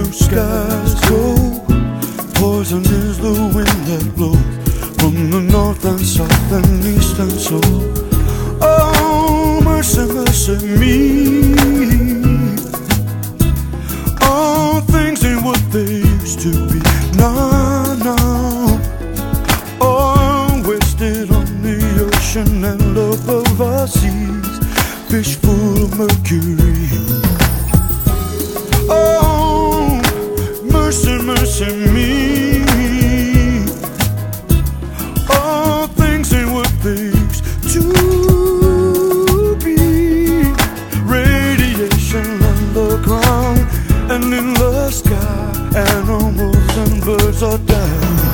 blue skies go. Poison is the wind that blows from the north and south and east and so. Oh, mercy, mercy me. All things ain't what they used to be. No, no. Oh, wasted on the ocean and above our seas, fish full of mercury. Oh, mercy, mercy me. All things ain't what they used to be. Radiation on the ground and in the sky, animals and birds are down.